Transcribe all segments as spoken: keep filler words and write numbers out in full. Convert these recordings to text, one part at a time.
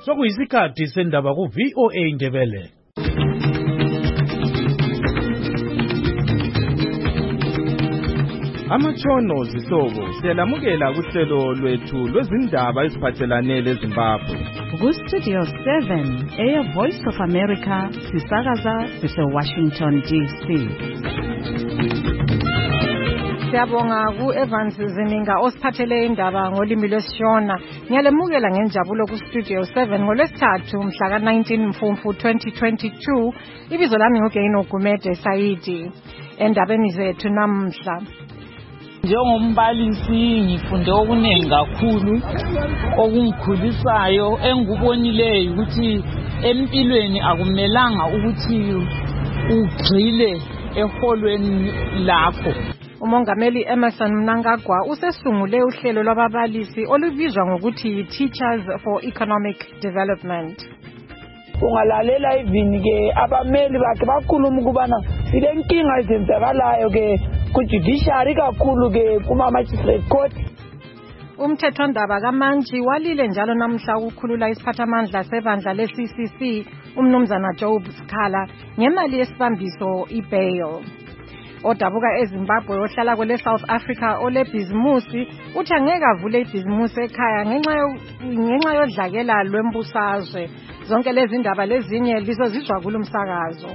Sokuyisikhathi sendaba ku V O A Ndebele. Amatshono zihlobo siyalamukela kuhlelo lwethu lwezindaba eziphathelane leZimbabwe. Ku Studio seven, Air Voice of America, sisakaza sise Washington D C. Siyabonga ku Evans Zininga osiphathele indaba ngolimi lwesiShona. Ngiyalemukela ngenjabulo ku Studio seven ngolwesithathu mhla ka nineteen Mfumfu twenty twenty-two. Ibizo lami nguGaino Gumede Saidi. Endabeni zethu namhla. Njengombalisi ngifunde okuningi kakhulu okungikhulisayo engikubonileyo ukuthi empilweni akumelanga ukuthi ugxile eholweni lakho. Umongameli Emmerson Mnangagwa usesungule uhlelo lwababalisi olubizwa ngokuthi Teachers for Economic Development. Ungalalela even ke abameli bakhe bakhuluma ukubana silenkinga ezenzakalayo ke ku judiciary kakhulu ke kuma magistrate court. Umthethwandaba kaManji walile njalo namhla ukukhulula isiphathamandla sebandla le-C C C umnumzana Job Sikhala ngemali yesibambiso ibail. Odabuka eZimbabwe ohlala kwele South Africa olebhizimusi uthi angeke avule ibhizimusi ekhaya ngenxa ngenxa yodlakela lwembusazwe. Zonke lezi ndaba lezinye lizozizwa kulumsakazo.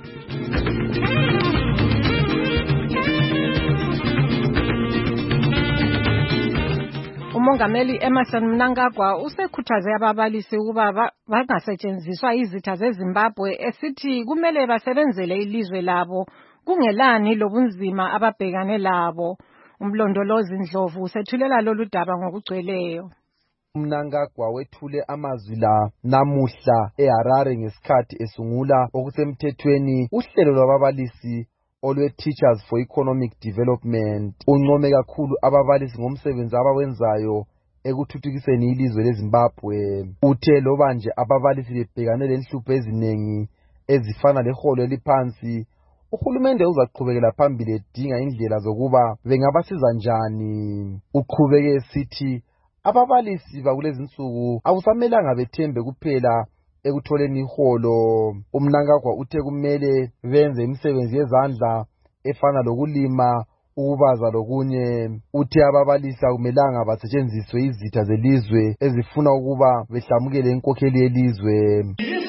Umongameli Emmerson Mnangagwa usekhuthaze ababalisi ukuba bangasetshenziswa izitha zeZimbabwe esithi kumele basebenzele ilizwe labo kungelani lobunzima ababhekane labo. Umlondolozi Ndlovu usethulela lolu daba ngokugcweleyo. Mnangagwa wethule amazwi la namuhla eHarare ngesikhathi esungula okusemthethweni uhlelo lwababalisi olwe Teachers for Economic Development. Uncome kakhulu ababalisi ngomsebenzi abawenzayo ekuthuthukiseni ilizwe leZimbabwe. Uthe loba nje ababalisi bebhekane lenhlupho eziningi ezifana leholo eliphansi, uhulumende uzaqhubekela phambili edinga indlela zokuba bengabasiza njani. Uqhubeke esithi ababalisi bakulezi insuku akusamelanga bethembe kuphela ekutholeni iholo. Umnangagwa uthe kumele benze imisebenzi yezandla efana lokulima, ukubaza lokunye. Uthe ababalisi akumelanga basetshenziswe izitha zelizwe ezifuna ukuba behlamukele inkokheli yelizwe.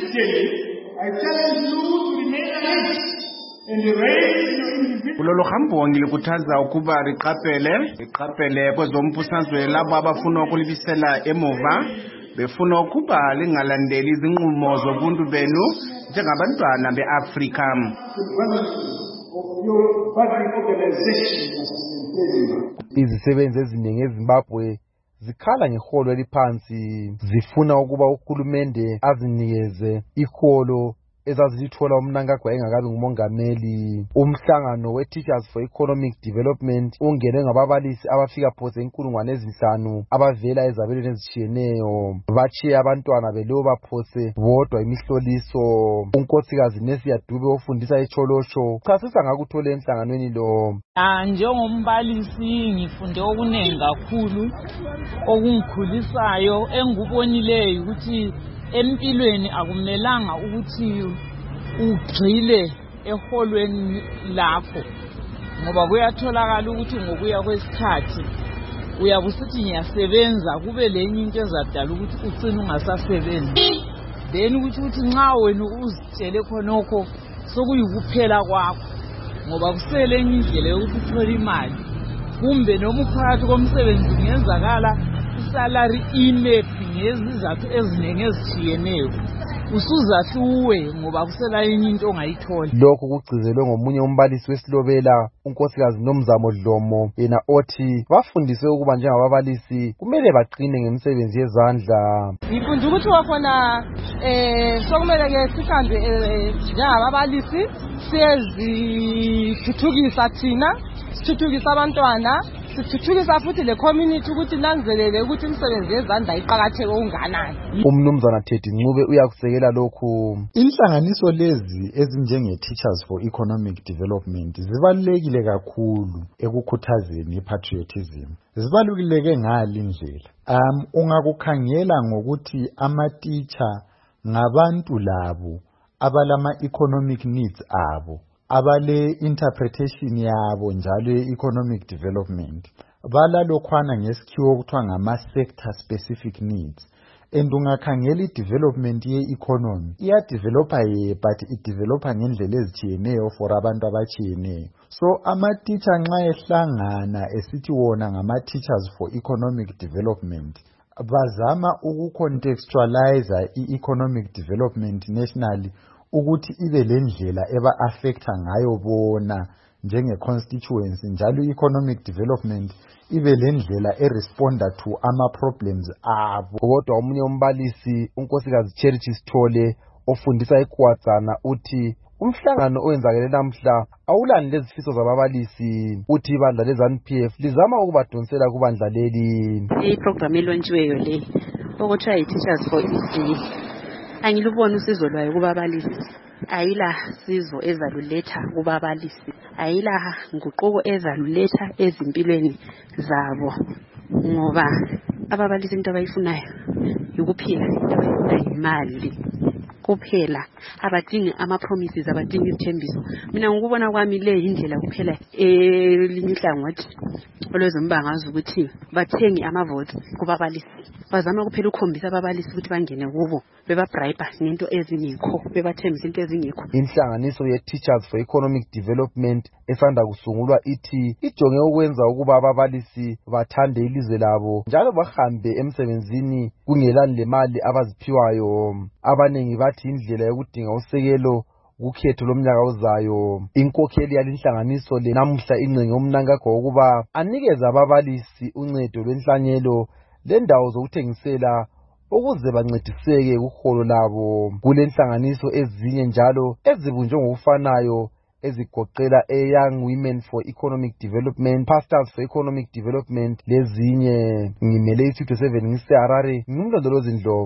Kulolu hambo ngilikuthazza ukuba riqaphele riqaphele kwezombusazwe labo abafuna ukulibisela emuva befuna ukuba lingalandeli izinqumo zobuntu benu njengabantwana beAfrika. Izisebenzi eziningi eZimbabwe zikhala ngeholo eliphansi, zifuna ukuba uhulumende azinikeze iholo ezazilithola uMnangagwa engakabi ngumongameli. Umhlangano we-Teachers for Economic Development ungene ngababalisi abafika phose inkulungwane ezinhlanu abavela ezabelweni ezitshiyeneyo. Batshiye abantwana beloba phose bodwa imihloliso. Unkosikazi Nesia Dube ofundisa eCholosho chasisa ngakuthola emhlanganweni lo. Njengombalisi ngifunde okuningi kakhulu okungikhulisayo engikubonileyo ukuthi empilweni akumelanga ukuthi ugxile eholweni lakho, ngoba kuyatholakala ukuthi ngokuya kwesikhathi uyabusithi ngiyasebenza kube lenye into ezadala ukuthi ucine ungasasebenzi, then ukuthi ukuthi nxa wena uzitshele khonokho sokuyikuphela kwakho ngoba kusele enye indlela yokuthi uthole imali, kumbe noma uphakathi komsebenzi ngenzakala salary imephi ngezizathu eziningi ezitshiyeneyo usuzahluwe ngoba kusela enye into ongayithola. Lokho kugcizelwe ngomunye umbalisi wesilobela unkosikazi Nomzamo Dlomo, yena othi bafundiswe ukuba njengababalisi kumele baqine ngemisebenzi yezandla. Ngifunde ukuthi wakhona eh sokumele ke sihambe njengababalisi siyezithuthukisa thina, sithuthukisa abantwana sithuthukisa futhi le community ukuthi nanzelele ukuthi imisebenzi yezandla iqakatheke okunganani. Umnumzana Teddy Ncube uyakusekela lokhu. Inhlanganiso lezi ezinjenge Teachers for Economic Development zibalulekile kakhulu ekukhuthazeni ipatriotism. Zibalulekile ngali indlela. Um ungakukhangela ngokuthi ama teacher ngabantu labo abalama economic needs abo, abale interpretation yabo njalo economic development. Balalokhwana ngesikhiwo okuthiwa ngama sector specific needs. And ungakhangela i-development ye-economy iya-developa ye but i-developa ngendlela ezitshiyeneyo for abantu abatshiyeneyo. So ama-teacher nxa ehlangana esithi wona ngama-teachers for economic development, bazama ukucontextualize i-economic development nationally ukuthi ibe lendlela eba-affecta ngayo bona njenge-constituency, njalo i-economic development ibe lendlela e-responda to ama-problems abo. Kodwa omunye umbalisi unkosikazi Charity Sithole ofundisa eKwazana uthi umhlangano owenzakele namhla awulani lezifiso zababalisi, uthi ibandla le-ZANU P F lizama ukubadonsela kubandla leli. I-program elontshiweyo le okuthiwa yi-Teachers for E C angilubona usizo lwayo kubabalisi. Ayila sizo ezaluletha kubabalisi, ayila nguquko ezaluletha ezimpilweni zabo, ngoba ababalisi into abayifunayo ukuphila, into abayifunayo imali kuphela, abadingi ama promises, abadingi izithembiso. Mina ngikubona kwami le indlela kuphela elinye ihlangothi olwezombangazo ukuthi bathengi ama votes kubabalisi, bazama kuphela ukukhombisa ababalisi ukuthi bangene kubo, beba bribe ngento ezingekho, bebathembisa into ezingekho. Inhlanganiso ye Teachers for Economic Development esanda kusungulwa ithi ijonge ukwenza ukuba ababalisi bathande ilizwe labo njalo bahambe emsebenzini kungelani lemali abaziphiwayo. Abanengi bathi indlela yokudinga usekelo kukhetho lomnyaka ozayo. Inkokheli yalinhlanganiso le namuhla ingcenye umnankagwa wokuba anikeze ababalisi uncedo lwenhlanyelo lendawo zokuthengisela ukuze bancediseke kuholo labo. Kulenhlanganiso ezinye njalo ezibunjwe ngokufanayo ezigoqela e-Young Women for Economic Development, Pastors for Economic Development lezinye. Ngimele isitho seven ngiseHarare, ngimlondolozi Ndlovu.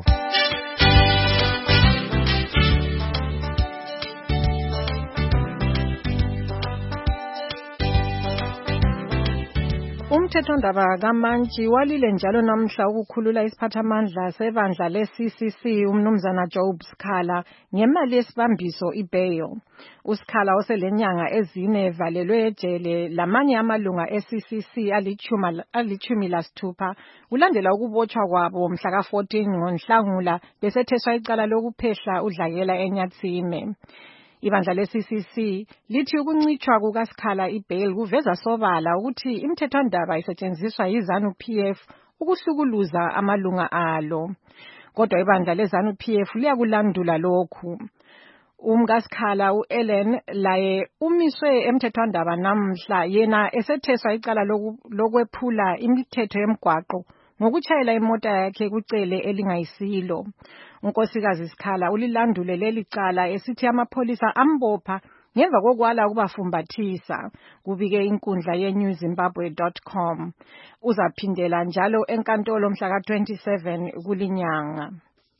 Umthethondaba kaMantshi walile njalo namhla ukukhulula isiphathamandla sebandla le-C C C umnumzana Job Sikhala ngemali yesibambiso i-bail. uSikhala oselenyanga ezine evalelwe ejele lamanye amalunga e-C C C alichumi lasithupha ulandela ukubotshwa kwabo mhla ka fourteen ngoNhlangula besetheswa icala lokuphehla udlakela eNyatsime. Ibandla le-C C C lithi ukuncitshwa kukaSikhala i-bail kuveza sobala ukuthi imithethondaba isetshenziswa yi-ZANU P F ukuhlukuluza amalunga alo. Kodwa ibandla le-ZANU P F liyakulandula lokhu. UmkaSikhala u-Ellen laye umiswe emthethondaba namhla yena esetheswa icala lokwephula imithetho yemgwaqo ngokutshayela imota yakhe kucele elingayisilo. Unkosikazi Sikhala ulilandule leli cala esithi amapholisa ambopha ngemva kokwala ukubafumbathisa, kubike inkundla ye-new zimbabwe dot com. Uzaphindela njalo enkantolo mhla ka twenty-seven kulinyanga.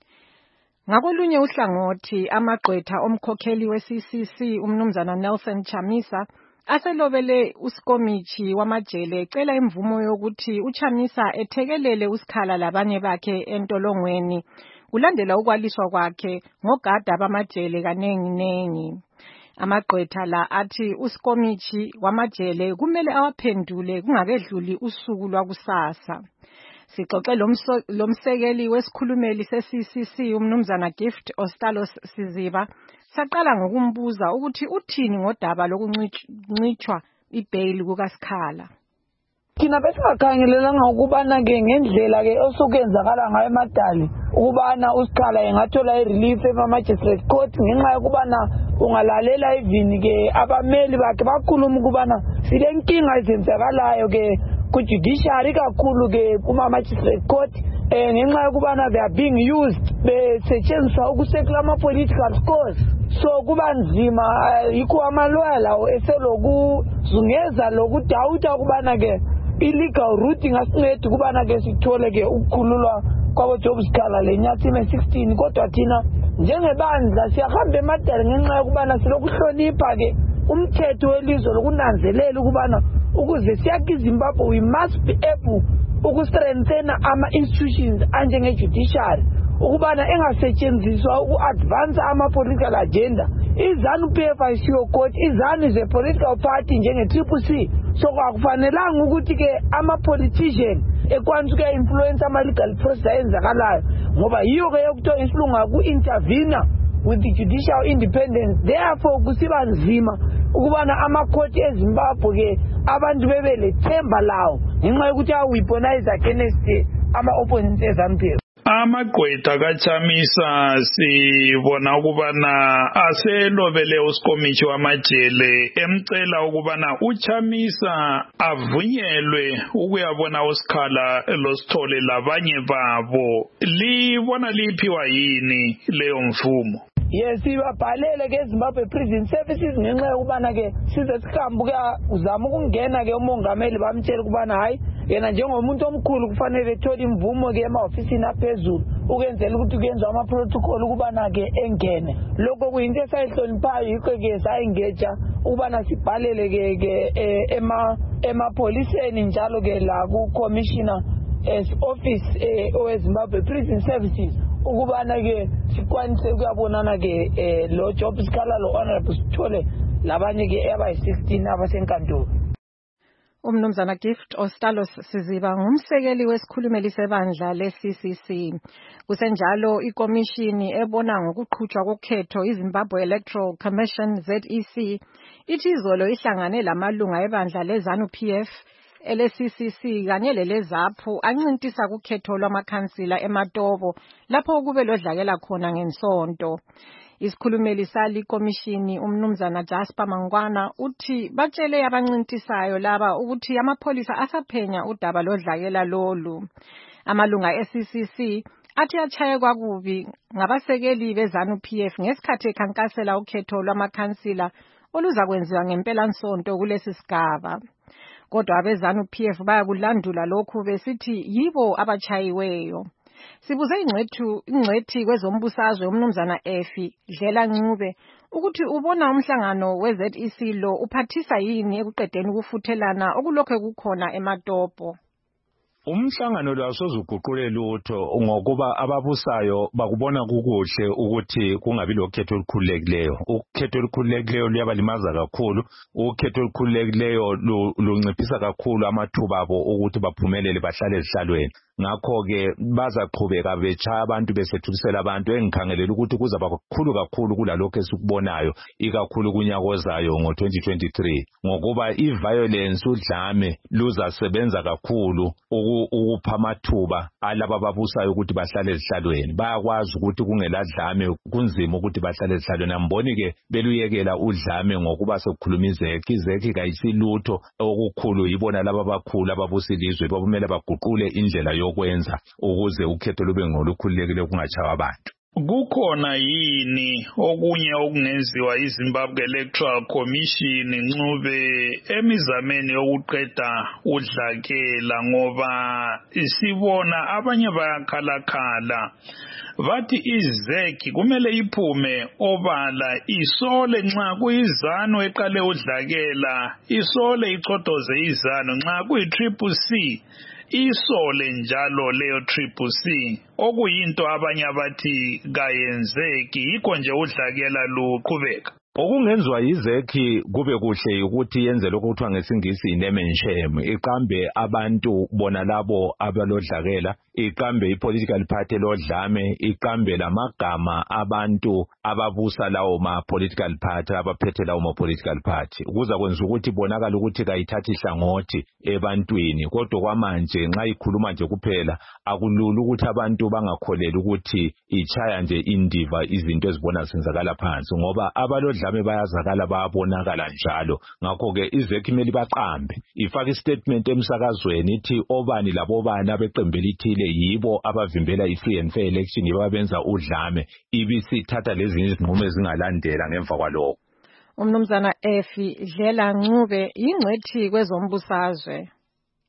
Ngakolunye uhlangothi amagqwetha omkhokheli we-C C C umnumzana Nelson Chamisa aselobele uSkomichi wamajele ecela imvumo yokuthi uChamisa ethekelele uSikhala labanye bakhe entolongweni kulandela ukwaliswa kwakhe ngogada bamajele kanengi nengi. Amagqwetha la athi uSkomichi wamajele kumele awaphendule kungakedluli usuku lwakusasa. Sixoxe lomsekeli wesikhulumeli se-C C C umnumzana Gift Ostalos Siziba saqala ngokumbuza ukuthi uthini ngodaba lokuncitshwa i-bail kukaSikhala. Thina besingakhangelelanga ukubana ke ngendlela ke osukenzakala ngayo emadali ukubana uSikhala engathola i-relief ema-magistrate court ngenxa yokubana ungalalela even ke abameli bakhe bakhuluma ukubana sile nkinga ezenzakalayo ke ku-judiciary kakhulu ke kuma-magistrate court eh ngenxa yokubana they are being used besetshenziswa ukusekela ama-political scores. So kuba nzima yikho amaloya lawo eselokuzungeza lokudawuta ukubana ke illegal route ingasinceda ukubana ke sithole ke ukukhululwa kwabo-Job Sikhala lenyathi ime sixteen kodwa thina njengebandla siyahamba emadala ngenxa yokubana silokuhlonipha ke umthetho welizwe lokunanzelela ukubana ukuze siyakhe iZimbabwe we must be able ukustrengthena ama-institutions anjenge-judiciary ukubana engasetshenziswa uku-advance ama-political agenda. iZANU-P F ayisiyo court, iZANU is a political party njenge-Triple C. So akufanelanga ukuthi-ke ama-politician ekwanisa ukuya-influence ama-legal process ayenzakalayo ngoba yiyo-ke yokuthiwa isilungu ku-intervene with the judicial independence. Therefore kusiba nzima ukubana amakhoti eZimbabwe-ke abantu bebe lethemba lawo ngenxa yokuthi aweaponize against ama-opponents eZANU-P F. Amagqwetha kaChamisa sibona ukubana aselobele uSikomishi wamajele emcela ukubana uChamisa avunyelwe ukuyabona uSikhala loSithole labanye babo. Libona liphiwa yini leyo mvumo? Yes, sibabhalele ke Zimbabwe Prison Services ngenxa yokubana ke size sihambe ukuzama ukungena ke umongameli bamtshela ukubana hayi yena njengomuntu omkhulu kufanele ethole imvumo ke ema-ofisini aphezulu ukwenzela ukuthi kuyenzwa ama-protocol ukubana ke engene. Lokho kuyinto esayihloniphayo yikho ke sayingeja ukubana sibhalele ke ke ema emapoliseni njalo ke la ku-commissioner office oweZimbabwe Prison Services ukubana ke sikwanise ukuyabonana ke lo Job Sikhala lo Honorable Sithole labanye ke abayi-sixteen abasenkantolo. Umnumzana Gift Ostalos Siziba ngumsekeli wesikhulumeli sebandla le-C C C. Kusenjalo ikomishini ebona ngokuqhutshwa kokhetho iZimbabwe Electoral Commission Z E C ithi izolo ihlangane lamalunga ebandla leZANU-P F ele-C C C kanye leleZAPU ancintisa kukhetho lwamakhansila eMatobo lapho kube lodlakela khona ngensonto. Isikhulumeli sali komishini umnumzana Jasper Mangwana uthi batshele abancintisayo laba ukuthi amapholisa asaphenya udaba lodlakela lolu. Amalunga e-C C C athi achaye kwakubi ngabasekeli beZANU-P F ngesikhathi ekhankasela ukhetho lwamakhansila oluzakwenziwa ngempela nsonto kulesi sigaba. Kodwa abeZANU-P F bayakulandula lokhu besithi yibo abachayiweyo. Sibuze ingcethu ingcethi kwezombusazwe umnumzana Efi Dlela Ncube ukuthi ubona umhlangano we-Z E C lo uphathisa yini ekuqedeni ukufuthelana okulokho kukhona eMatopo. Umhlangano lo asozuguqule lutho ngokuba ababusayo bakubona kukuhle ukuthi kungabi lokhetho olukhululekileyo. Ukhetho olukhululekileyo luyabalimaza kakhulu, ukhetho olukhululekileyo lunciphisa kakhulu amathuba abo ukuthi baphumelele bahlale ezihlalweni. Ngakho ke bazaqhubeka betsha abantu besethulisela abantu engikhangelela ukuthi kuzaba kakhulu kakhulu kulalokho esikubonayo ikakhulu kunyakozayo ngo twenty twenty-three ngokuba iviolence udlame luzasebenza kakhulu ukupha amathuba alaba ababusayo ukuthi bahlale ezihlalweni. Bayakwazi ukuthi kungeladlame kunzima ukuthi bahlale ezihlalweni. Amboni ke beluyekela udlame ngokuba sekukhuluma izekhi izekhi kayisilutho okukhulu yibona laba abakhulu ababusilizwe babumele baguqule indlela yokwenza ukuze ukhetho lube ngolukhululekile kungachawa abantu. Kukhona yini okunye okungenziwa iZimbabwe Electoral Commission Ncube emizameni yokuqeda udlakela ngoba isibona abanye bayakhalakhala bathi izeki kumele iphume obala isole nxa kuyiZANU eqale udlakela isole ichodoze iZANU nxa kuyi-Triple C isole njalo leyo Triple C okuyinto abanye abathi kayenzeki yikho nje udlakela luqhubeka. Okungenziwa yizekhi kube kuhle ukuthi yenze lokho kuthiwa ngesingisi name and shame, iqambe abantu bona labo abalodlakela, iqambe ipolitical party lodlame, iqambe lamagama abantu ababusa lawo ma political party abaphethe lawo ma political party ukuza kwenza ukuthi bonakala ukuthi kayithathi hlangothi ebantwini. Kodwa kwamanje nxa ikhuluma nje kuphela akulula ukuthi abantu bangakholela ukuthi ichaya nje indiva izinto ezibona senzakala phansi ngoba abalodlame bayazakala bayabonakala njalo. Ngakho ke izekhi imeli baqambe ifaka istatement emsakazweni ithi obani labobani abeqembu lithile yibo abavimbela i-free and fair election yibo abenza udlame ibisithatha lezi izinqumo ezingalandela ngemva kwalokho. Umnumzana Efi Dlela Ncube ingcethi kwezombusazwe.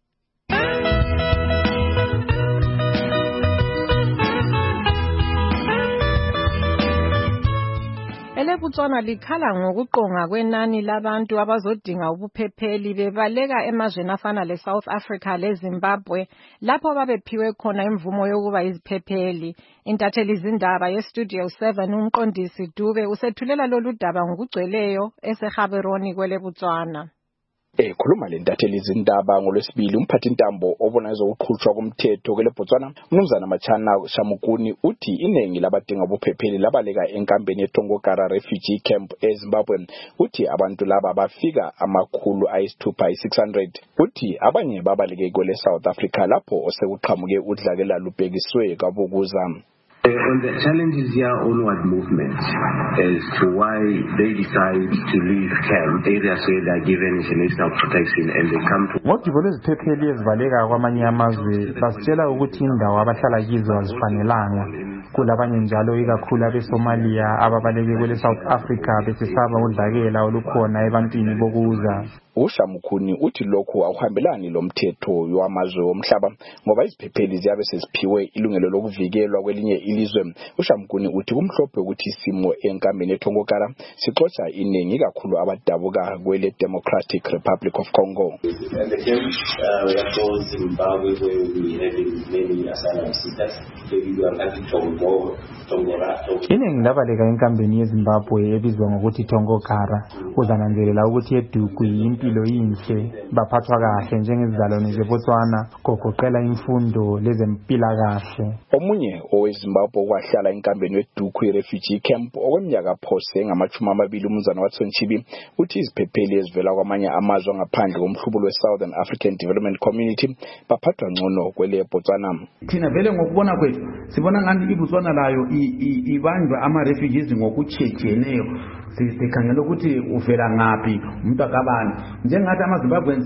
EleBotswana likhala ngokuqonga kwenani labantu abazodinga ubuphepheli bebaleka emazweni afana leSouth Africa leZimbabwe lapho babephiwe khona imvumo yokuba iziphepheli. Intatheli izindaba yeStudio seven umqondisi Dube usethulela lolu daba ngokugcweleyo eseGaborone kweleBotswana. Ekhuluma lentatheli izindaba ngolwesibili umphathi intambo obona ezokuqhutshwa komthetho kweleBotswana Mnumzana Machana Shamukuni uthi iningi labadinga ubuphepheli labaleka enkambeni eTongokara refugee camp eZimbabwe. Uthi abantu laba bafika amakhulu ayisithupha six hundred. Uthi abanye babaleke kwele South Africa lapho osekuqhamuke udlakela lubhekiswe kabukuza. And the challenge is here onward movement as to why they decide to leave camp areas where they are given international protection and they come to. Ngodubo lweziphepheli ezibaleka kwamanye amazwe basitshela ukuthi indawo abahlala kizo azifanelanga. Kulabanye njalo ikakhulu abeSomalia ababaleke kwele South Africa besisaba udlakela olukhona ebantwini bokuza. uShamukuni uthi lokhu awuhambelani lomthetho wamazwe omhlaba ngoba iziphepheli ziyabe seziphiwe ilungelo lokuvikelwa kwelinye ilizwe. uShamukuni uthi kumhlophe ukuthi isimo enkambeni eTongokara sixoxa iningi kakhulu abadabuka kwele Democratic Republic of Congo. And the camp uh, we are called Zimbabwe, where we having many asylum seekers. So we are having Tongo, Tongora. Iningi labaleka enkambeni yeZimbabwe ebizwa ngokuthi Tongokara uzananzelela ukuthi edukwi impilo yinhle baphathwa kahle njengezizalwane zeBotswana kogoqela imfundo lezempilakahle. Omunye oweZimbabwe wahlala enkambeni yeDukwi refugee camp okweminyaka phose ngamachumi amabili umzana Watson Chibi uthi iziphepheli ezivela kwamanye amazwe ngaphandle komhlubulo weSouthern African Development Community baphathwa ngcono kwele Botswana. Thina vele ngokubona kwethu sibona ngani iBotswana layo ibanjwa ama refugees ngokutshejeneyo. Sikhangela ukuthi uvela ngaphi umuntu akabani njengathi amaZimbabweans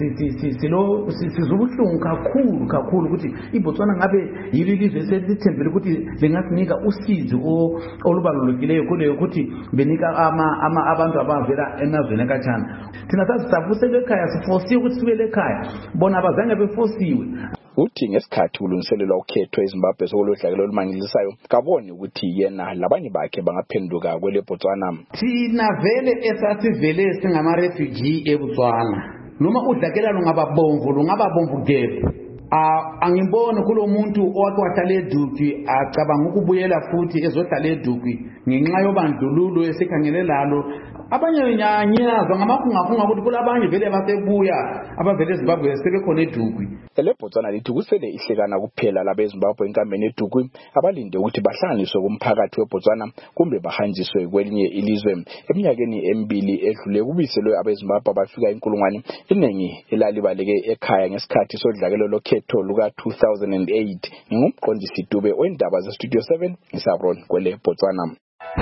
silo sizubuhlungu kakhulu kakhulu ukuthi iBotswana ngabe yililizwe selithembele ukuthi lingasinika usizo olubalulekileyo kuleyo ukuthi benika ama abantu abavela emazweni kancane. Thina sasisabusele ekhaya sifosiwe ukuthi sibele ekhaya bona abazange befosiwe. Uthi ngesikhathi ulungiselelwa ukhetho eZimbabwe sokulodlakela olumangilisayo kaboni ukuthi yena labanye bakhe bangaphenduka kwele Botswana. Thina vele esasivele singama refugee eBotswana noma udlakela lungababomvu lungababomvu gap. Angiboni kulomuntu owake wahlala eDukwi acabanga ukubuyela futhi ezohlala eDukwi ngenxa yobandlululo esikhangele lalo. Abanye nyanyaza ngamakhungakhunga ukuthi kulabanye vele basebuya abavele eZimbabwe sebekhona eDukwi. EleBotswana lithi kusele ihlekana kuphela labeZimbabwe enkambeni eDukwi abalinde ukuthi bahlanganiswe kumphakathi weBotswana kumbe bahanjiswe kwelinye ilizwe. Eminyakeni emibili edlule kubiselwe abeZimbabwe abafika inkulungwane iningi elalibaleke ekhaya ngesikhathi sodlakelo lokhetho luka two thousand eight. Ngumqondisi Dube wendaba zeStudio seven eGaborone kwele Botswana.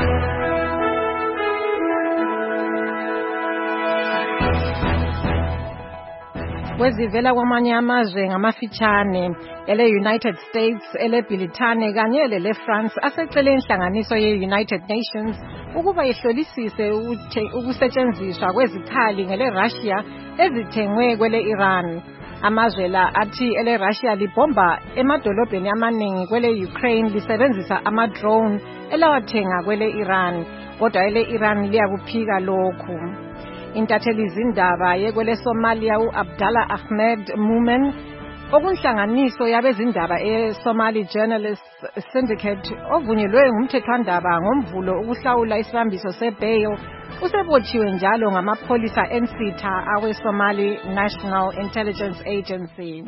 Wezivela kwamanye amazwe ngamafitshane ele-United States, ele-Britane kanye lele-France asecele inhlanganiso ye-United Nations ukuba ihlolisise ukusetshenziswa kwezikhali ngele-Russia ezithengwe kwele-Iran. Amazwe la athi ele-Russia libomba emadolobheni amaningi kwele-Ukraine lisebenzisa ama-drone elawathenga kwele-Iran, kodwa ele-Iran liyakuphika lokhu. Intatheli izindaba yekwele Somalia uAbdallah Ahmed Moomen okunhlanganiso yabezindaba eSomali Journalists Syndicate ovunyelwe ngumthethwandaba ngomvulo ukuhlawula isibambiso sebail usebotshiwe njalo ngamapholisa ensitha aweSomali National Intelligence Agency.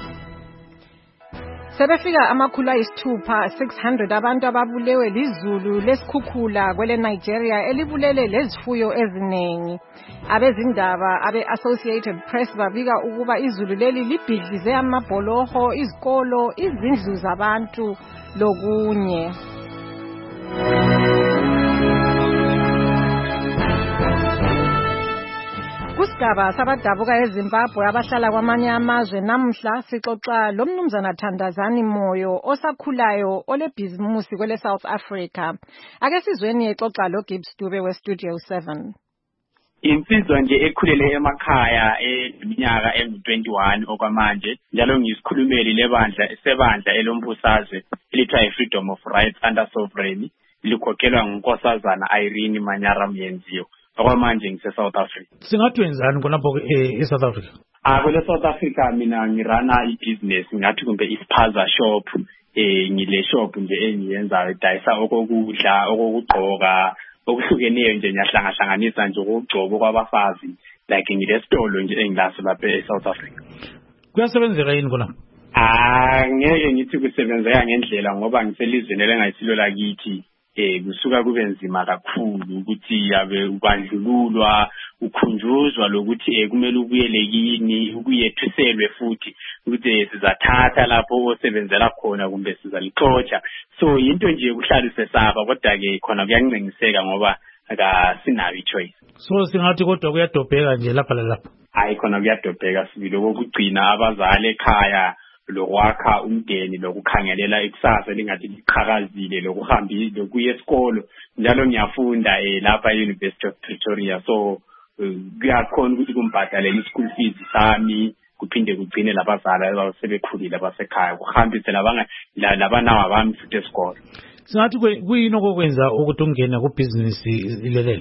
Sebefika amakhulu ayisithupha six hundred abantu ababulewe lizulu lesikhukhula kwele Nigeria elibulele lezifuyo eziningi. Abezindaba abe-Associated Press babika ukuba izulu leli libhidlize amabholoho, izikolo, izindlu zabantu lokunye. Kusigaba sabadabuka eZimbabwe abahlala kwamanye amazwe namhla sixoxa lo mnumzana Thandazani Moyo osakhulayo olebhizimusi kwele South Africa. Ake sizweni exoxa lo Gibbs Dube weStudio seven. insizwa nje ekhulele emakhaya eminyaka engu twenty-one okwamanje njalo ngisikhulumeli lebandla sebandla elombusazwe elithiwa i-Freedom of Rights Under Sovereignty likhokhelwa ngunkosazana Irene Manyara Myenziwe okwamanje ngise-South Africa. Singathi wenzani khonapho e-South Africa? Ah kule South Africa mina ngirana i-business ngathi kumbe ispaza shop eh ngile shop nje engiyenzayo dayisa okokudla okokugqoka okuhlukeneyo nje ngiyahlanga hlanganisa nje ukugcoba kwabafazi like ngilesitolo nje engilaso lapha eSouth Africa. Kuyasebenzeka yini khona? Ah ngeke ngithi kusebenzeka ngendlela ngoba ngiselizweni lengayisilo lakithi eh kusuka kube nzima kakhulu ukuthi yabe ubandlululwa ukhunjuzwa lokuthi kumele ubuyele yini ukuyethuselwe futhi ukuthi sizathatha lapho osebenzela khona kumbe sizalixotsha. So into nje ukuhlalisa saba kodwa ke khona kuyancengiseka ngoba aka sinayo ichoice. So singathi kodwa kuyadobheka nje lapha lapha. Hayi khona kuyadobheka sibili okugcina abazali ekhaya lokwakha umndeni lokukhangelela ikusasa lingathi liqhakazile lokuhambile lokuya esikolo njalo ngiyafunda eh lapha eUniversity of Pretoria so kuyakhona ukuthi kumbhadalele ischool fees sami kuphinde kugcine labazali abasebekhulile abasekhaya kuhambise labanga labanawa abami futhi esikolo. Singathi kuyini okwenza ukuthi ungene ku business ilelele?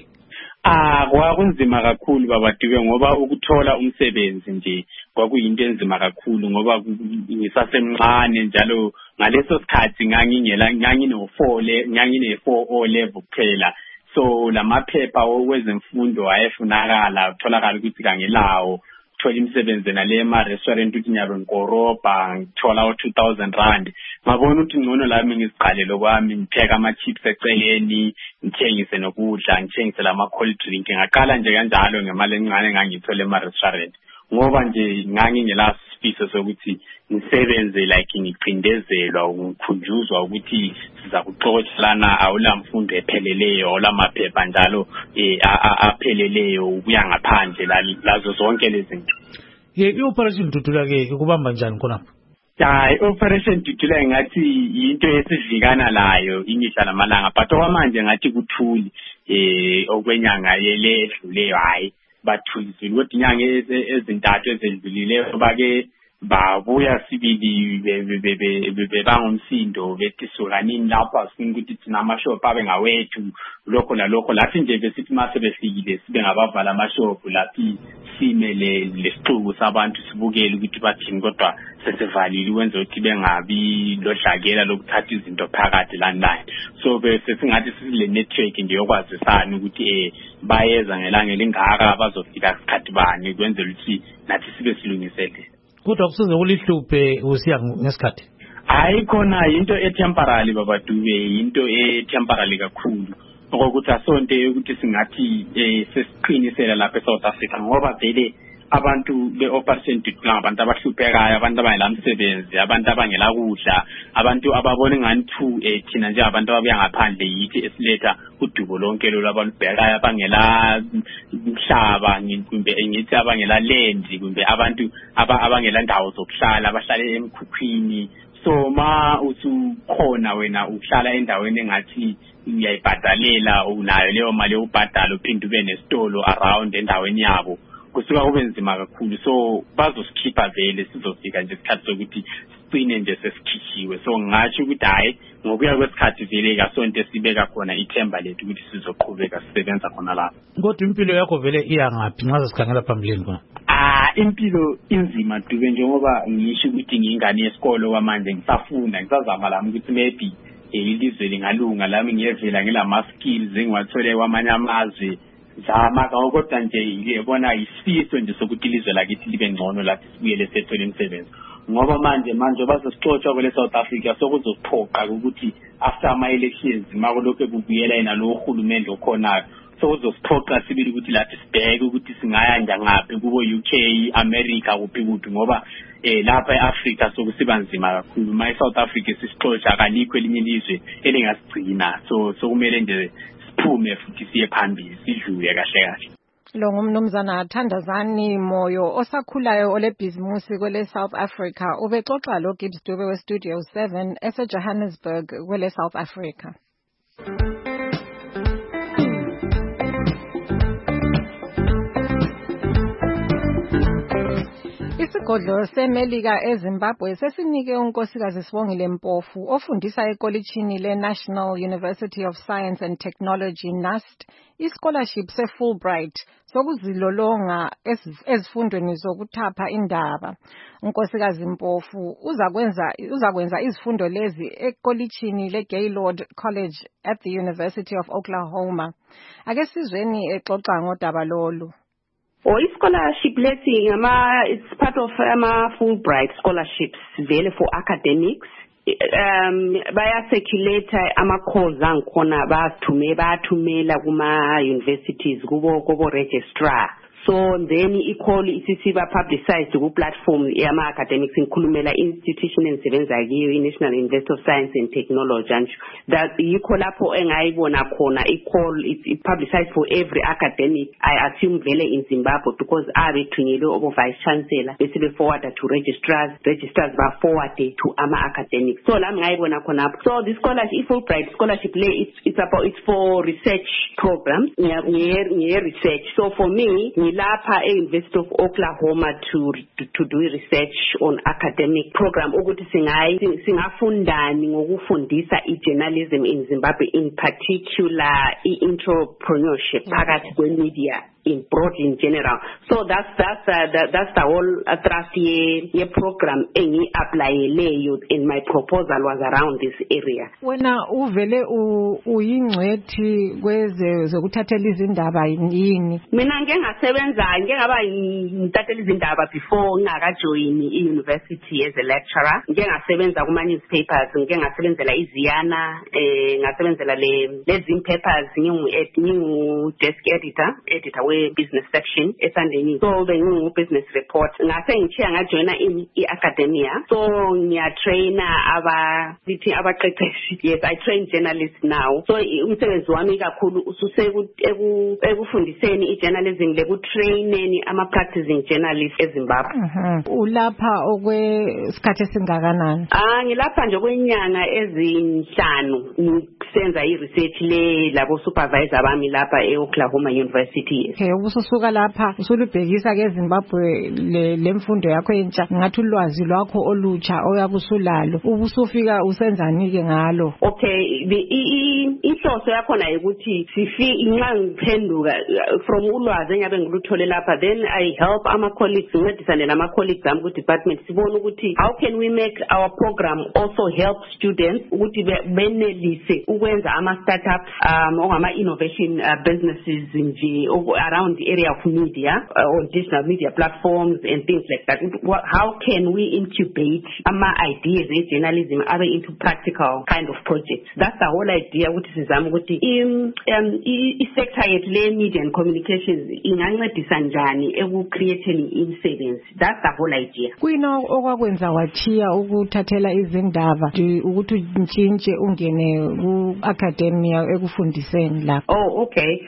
Ah kwakunzima kakhulu babaduke ngoba ukuthola umsebenzi nje kwakuyinto enzima kakhulu ngoba ngisasemncane njalo ngaleso sikhathi ngangingela ngangine four le ngangine four O level kuphela so lamaphepha okwezemfundo ayefunakala utholakala ukuthi kangelawo thola imisebenzi nale ema restaurant uthi nyabe ngoroba ngithola u two thousand rand ngabona ukuthi ngcono lami ngiziqalele kwami ngipheka ama chips eceleni ngithengise nokudla ngithengise lama cold drink ngaqala nje kanjalo ngemali encane ngangithola ema restaurant ngoba nje ngangingela sifiso sokuthi ngisebenze like ngiqindezelwa ukukhunjuzwa ukuthi siza kuxoxelana awulamfundo epheleleyo olamaphepha njalo eh apheleleyo ukuya ngaphandle lazo zonke lezi zinto. Ye i-operation Dudula ke ukubamba njani khona? Ja i-operation Dudula ngathi into esidlikana layo imihla namalanga but okwamanje ngathi kuthuli eh okwenyanga yeledluleyo hayi bathulizile ukuthi inyanga ezintathu ezedlulileyo bake babuya sibili bebangomsindo bethi sokanini lapha singukuthi thina amashop abe ngawethu lokho nalokho lathi nje besithi mase befikile sibe ngabavala amashop laphi simele lesixuku sabantu sibukele ukuthi bathini kodwa sesivalile wenza ukuthi bengabi lodlakela lokuthatha izinto phakathi landline so bese singathi sile network nje yokwazisana ukuthi eh bayeza ngelanga lingaka bazofika isikhathi bani kwenzela ukuthi nathi sibe silungisele. Kodwa kusize kulihluphe usiya ngesikhathi. Hayi khona into etemporary babadube into etemporary kakhulu ukuthi asonto ukuthi singathi sesiqinisela lapha eSouth Africa ngoba vele abantu be-operation Dudula abantu abahluphekayo abantu abangela msebenzi abantu abangela kudla abantu ababona ngani two thina nje abantu ababuya ngaphandle yithi esiletha udubo lonke lo labalubhekayo abangela umhlaba kumbe ngithi abangela land kumbe abantu abangela ndawo zokuhlala abahlala emkhukhwini so ma usukhona wena uhlala endaweni engathi uyayibhadalela unayo leyo mali yokubhadala uphinde ube nesitolo around endaweni yabo kusuka kube nzima kakhulu so bazosikhipha vele sizofika nje isikhathi sokuthi sicine nje sesikhitshiwe so ngingathi ukuthi hayi ngokuya kwesikhathi vele kasonto sibeka khona ithemba lethu ukuthi sizoqhubeka sisebenza khona lapha. Kodwa impilo yakho vele iya ngaphi nxa sikhangela phambili khona? Ah impilo inzima dube njengoba ngisho ukuthi ngingane yesikolo kwamanje ngisafunda ngisazama lami ukuthi maybe ilizwe lingalunga lami ngiyevela ngilama skills engiwathole kwamanye amazwe zama kodwa nje ngiyabona isifiso nje sokuthi ilizwe lakithi libe ngcono lapho sibuyele sethole imisebenzi ngoba manje manje bazosixoxa kwele South Africa sokuzophoqa ukuthi after ama elections makulokho kubuyela yena lo uhulumende okhona sokuzosiphoqa sibili ukuthi lathi sibheke ukuthi singaya njangaphi kubo U K America kuphi kuphi ngoba eh lapha eAfrica sokusiba nzima kakhulu my South Africa sisixoxa kalikho elinye ilizwe elingasigcina so sokumele nje siphume futhi siye phambili sidlule kahle kahle. Lo ngumnumzana Thandazani Moyo osakhulayo olebhizimusi kwele South Africa ubexoxa lo Gibbs Dube we Studio seven ese Johannesburg kwele South Africa. Isigodlo seMelika eZimbabwe sesinike unkosikazi Sibongile Mpofu ofundisa ekolitshini le-National University of Science and Technology N U S T i-scholarship se-Fulbright sokuzilolonga ezifundweni zokuthapha indaba. Unkosikazi Mpofu uzakwenza uzakwenza izifundo lezi ekolitshini le-Gaylord College at the University of Oklahoma. Ake sizweni exoxa ngodaba lolu. Or scholarship letting ama it's part of ama Fulbright scholarships vele for academics. Um baya circulate ama calls angikhona bathume bathumela kuma universities kubo kubo registrar. So then i-call isisiba publicized ku platform yama academics inkhulumela institution ensebenza kiyo i-National University of Science and Technology and that yikho lapho engayibona khona i-call it publicized for every academic. I assume vele in Zimbabwe because abe thunyelwe obo vice chancellor bese be forward to registrars registrars ba forward to ama academics. So la ngayibona khona. So the scholarship Fulbright scholarship le it's it's about it's for research programs near near research. So for me lapha e-University of Oklahoma to, to to do research on academic program ukuthi singayi singafundani ngokufundisa i-journalism in Zimbabwe, in particular i-entrepreneurship phakathi kwe-media in broad in general. So that's that's uh, that, that's the whole uh, thrust ye, ye program engi applyeleyo in my proposal was around this area. Wena uvele uyingcwethi kweze zokuthathela izindaba yini? Mina ngeke ngasebenza ngeke ngaba ngitathela izindaba before ngakajoin i-university as a lecturer. Ngeke ngasebenza kuma newspapers, ngeke ngasebenzela iziyana eh ngasebenzela le lezi papers ngingu desk editor editor we business section esandeni. So bengu business report ngase ngichiya ngajoina in i-academia. So ngiya trainer aba lithi abaqeqeshi. Yes, I train journalists now. So umsebenzi wami kakhulu ususe ekufundiseni i-journalism leku traineni ama practicing journalists eZimbabwe. Mhm. Ulapha okwesikhathi esingakanani? Ah ngilapha nje kwenyanga ezinhlanu ngisenza i-research le labo supervisor bami lapha e-Oklahoma University. Okay, ubususuka lapha usulubhekisa ke eZimbabwe lemfundo yakho entsha ngathi ulwazi lwakho olutsha oyabusulalo ubusufika usenzani ke ngalo? Okay, the inhloso yakho na ukuthi sifi inxa ngiphenduka from ulwazi enyabe nguluthole lapha, then I help ama colleagues ngedisane nama colleagues am ku department sibona ukuthi how can we make our program also help students ukuthi benelise ukwenza ama startups um ongama innovation uh, businesses nje around the area of media uh, or digital media platforms and things like that. How can we incubate ama ideas in journalism abe into practical kind of projects? That's the whole idea ukuthi sizama ukuthi um i sector yethu le media and communications ingancedisa njani eku creating imisebenzi. That's the whole idea. Kuyino okwakwenza wathiya ukuthathela izindaba ukuthi ntshintshe ungene ku academia ekufundiseni lapha? Oh, okay.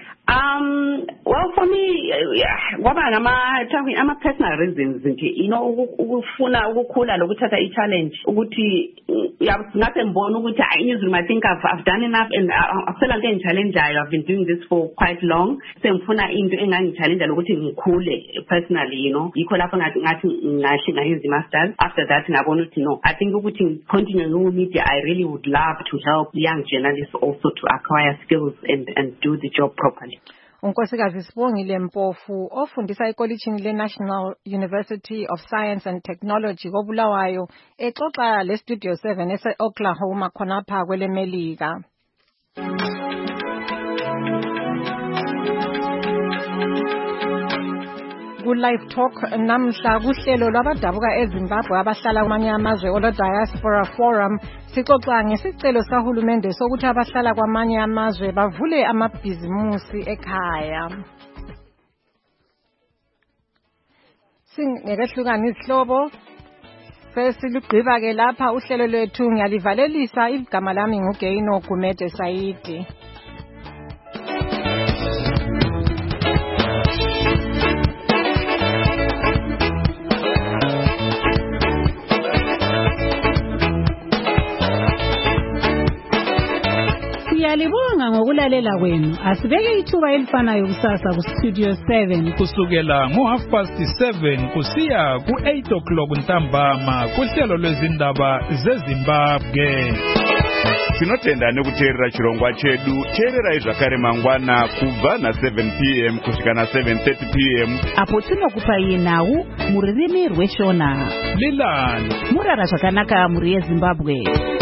Um, well, for me, kwaba ngama ama personal reasons nje, you know, ukufuna ukukhula lokuthatha I challenge ukuthi ngabe mbona ukuthi I think I've, I've done enough and I feel like I'm challenge. I've been doing this for quite long. So ngifuna into engangi challenge ukuthi ngikhule personally, you know. Yikho lapho ngathi ngathi ngahle ngayenza masters. After that ngabona ukuthi no, I think ukuthi continue no media, I really would love to help young journalists also to acquire skills and and do the job properly. Unkosikazi Sibongile Mpofu ofundisa ekolitshini le-National University of Science and Technology koBulawayo exoxa le Studio seven ese-Oklahoma khonapha kweleMelika. Ku-Live Talk namhla kuhlelo lwabadabuka eZimbabwe abahlala kwamanye amazwe olo Diaspora Forum sixoxa ngesicelo sahulumende sokuthi abahlala kwamanye amazwe bavule amabhizimusi ekhaya. Singekehlukana izihlobo sesilugqiba ke lapha uhlelo lwethu ngiyalivalelisa igama lami nguGeino Gumede Saidi. Siyalibonga ngokulalela kwenu. Asibeke ithuba elifanayo kusasa ku Studio seven kusukela ngo half past seven kusiya ku eight o'clock ntambama kuhlelo lwezindaba zeZimbabwe. Tinotenda nekuteerera chirongwa chedu. Teererai zvakare mangwana kubva na seven p m kusvika na seven thirty p m apo tinokupai nhau mururimi rweshona. Lilani Murara zvakanaka muri yeZimbabwe.